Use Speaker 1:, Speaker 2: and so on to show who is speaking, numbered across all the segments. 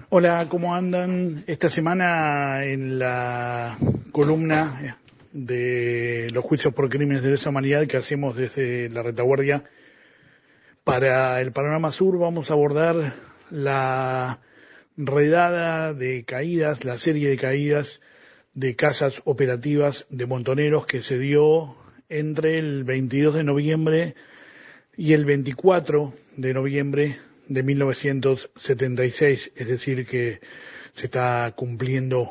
Speaker 1: Hola, ¿cómo andan? Esta semana en la columna de los juicios por crímenes de lesa humanidad que hacemos desde la retaguardia para el Panorama Sur vamos a abordar la redada de caídas, la serie de caídas de casas operativas de montoneros que se dio entre el 22 de noviembre y el 24 de noviembre de 1976, es decir, que se está cumpliendo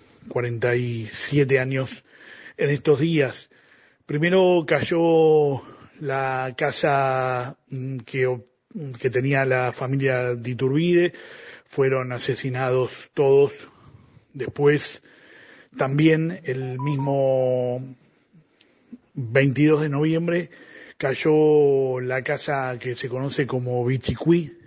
Speaker 1: 47 años en estos días. Primero cayó la casa que tenía la familia de Iturbide, fueron asesinados todos. Después, también el mismo 22 de noviembre, cayó la casa que se conoce como Bichicuí,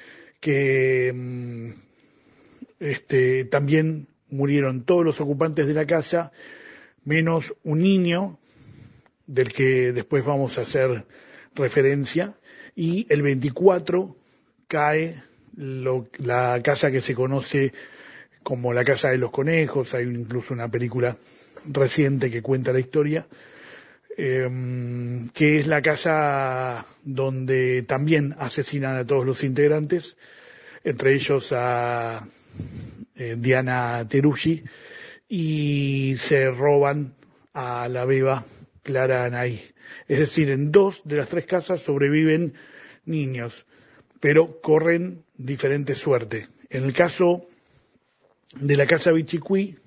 Speaker 1: que también murieron todos los ocupantes de la casa, menos un niño, del que después vamos a hacer referencia, y el 24 cae la casa que se conoce como la Casa de los Conejos. Hay incluso una película reciente que cuenta la historia, que es la casa donde también asesinan a todos los integrantes, entre ellos a Diana Teruggi, y se roban a la beba Clara Anaí. Es decir, en 2 de las 3 casas sobreviven niños, pero corren diferente suerte. En el caso de la casa Bichicuí,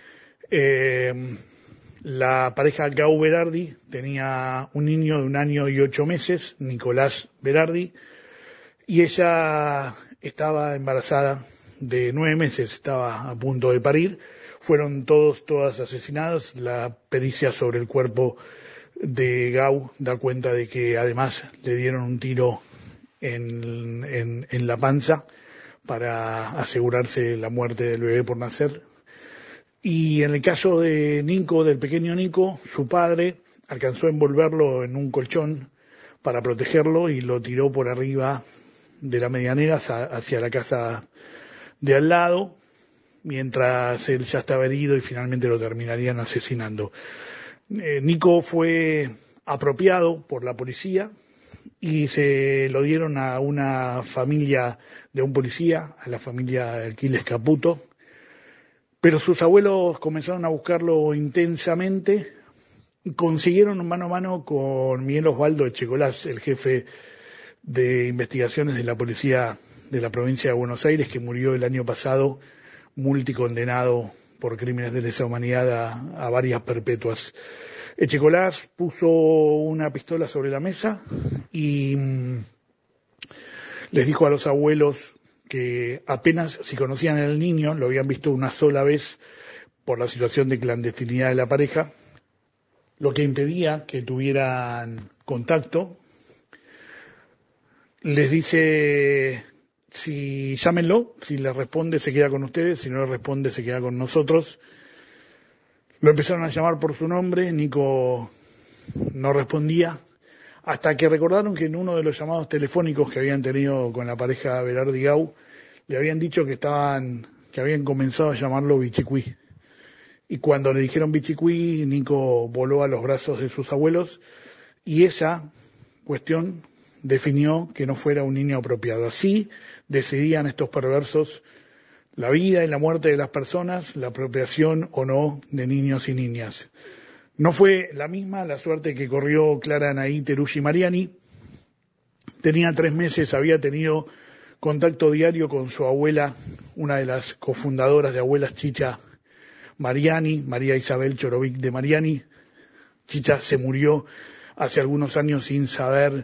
Speaker 1: la pareja Gau Berardi tenía un niño de 1 año y 8 meses, Nicolás Berardi, y ella estaba embarazada de 9 meses, estaba a punto de parir. Fueron todas asesinadas. La pericia sobre el cuerpo de Gau da cuenta de que además le dieron un tiro en la panza para asegurarse la muerte del bebé por nacer. Y en el caso de Nico, del pequeño Nico, su padre alcanzó a envolverlo en un colchón para protegerlo y lo tiró por arriba de la medianera hacia la casa de al lado, mientras él ya estaba herido y finalmente lo terminarían asesinando. Nico fue apropiado por la policía y se lo dieron a una familia de un policía, a la familia Aquiles Caputo. Pero sus abuelos comenzaron a buscarlo intensamente, consiguieron mano a mano con Miguel Osvaldo Echecolás, el jefe de investigaciones de la policía de la provincia de Buenos Aires, que murió el año pasado multicondenado por crímenes de lesa humanidad a varias perpetuas. Echecolás puso una pistola sobre la mesa y les dijo a los abuelos que apenas si conocían al niño, lo habían visto una sola vez por la situación de clandestinidad de la pareja, lo que impedía que tuvieran contacto. Les dice, si llámenlo, si le responde se queda con ustedes, si no le responde se queda con nosotros. Lo empezaron a llamar por su nombre, Nico no respondía, hasta que recordaron que en uno de los llamados telefónicos que habían tenido con la pareja Berardi Gau, le habían dicho que habían comenzado a llamarlo Bichicuí. Y cuando le dijeron Bichicuí, Nico voló a los brazos de sus abuelos y esa cuestión definió que no fuera un niño apropiado. Así decidían estos perversos la vida y la muerte de las personas, la apropiación o no de niños y niñas. No fue la misma la suerte que corrió Clara Anaí Teruggi Mariani. Tenía 3 meses, había tenido contacto diario con su abuela, una de las cofundadoras de Abuelas Chicha Mariani, María Isabel Chorovic de Mariani. Chicha se murió hace algunos años sin saber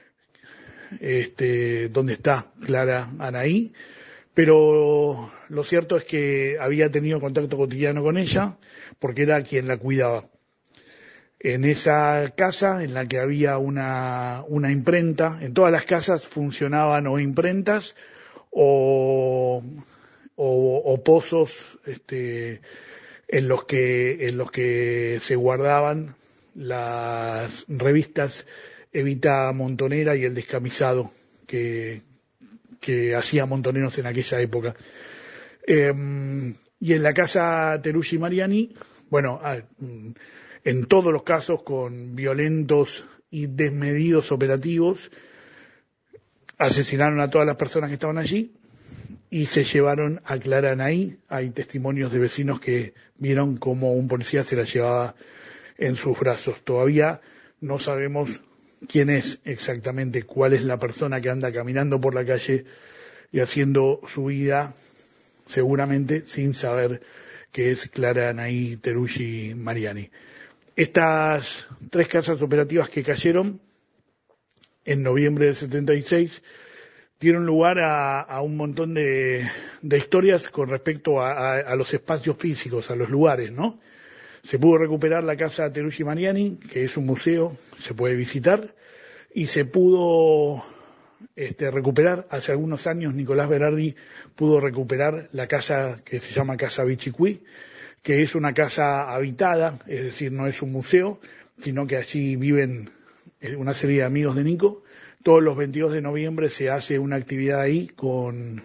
Speaker 1: dónde está Clara Anaí, pero lo cierto es que había tenido contacto cotidiano con ella porque era quien la cuidaba. En esa casa en la que había una imprenta, en todas las casas funcionaban o imprentas o pozos en los que se guardaban las revistas Evita Montonera y El Descamisado que hacía Montoneros en aquella época. Y en la casa Teruggi Mariani, bueno, en todos los casos con violentos y desmedidos operativos, asesinaron a todas las personas que estaban allí y se llevaron a Clara Anaí. Hay testimonios de vecinos que vieron cómo un policía se la llevaba en sus brazos. Todavía no sabemos quién es exactamente, cuál es la persona que anda caminando por la calle y haciendo su vida, seguramente sin saber que es Clara Anaí Teruggi Mariani. Estas 3 casas operativas que cayeron en noviembre del 76 dieron lugar a un montón de historias con respecto a los espacios físicos, a los lugares, ¿no? Se pudo recuperar la casa Teruggi Mariani, que es un museo, se puede visitar, y se pudo recuperar, hace algunos años Nicolás Berardi pudo recuperar la casa que se llama Casa Bichicuí, que es una casa habitada, es decir, no es un museo, sino que allí viven una serie de amigos de Nico. Todos los 22 de noviembre se hace una actividad ahí con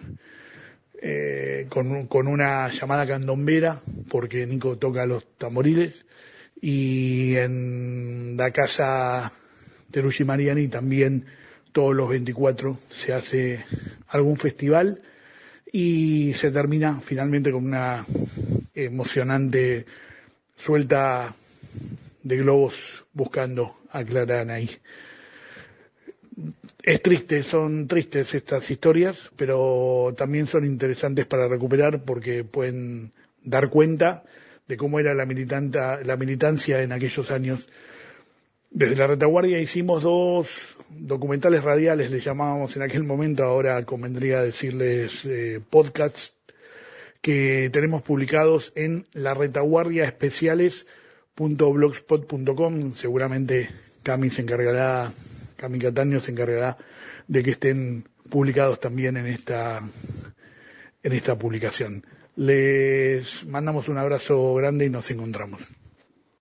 Speaker 1: una llamada candombera, porque Nico toca los tamboriles, y en la casa Teruggi Mariani también todos los 24 se hace algún festival y se termina finalmente con una emocionante suelta de globos buscando a Clara Anaí. Son tristes estas historias, pero también son interesantes para recuperar porque pueden dar cuenta de cómo era la militancia en aquellos años. Desde la retaguardia hicimos 2 documentales radiales, les llamábamos en aquel momento, ahora convendría decirles podcasts, que tenemos publicados en laretaguardiaespeciales.blogspot.com. Seguramente Cami Cataño se encargará de que estén publicados también en esta publicación. Les mandamos un abrazo grande y nos encontramos.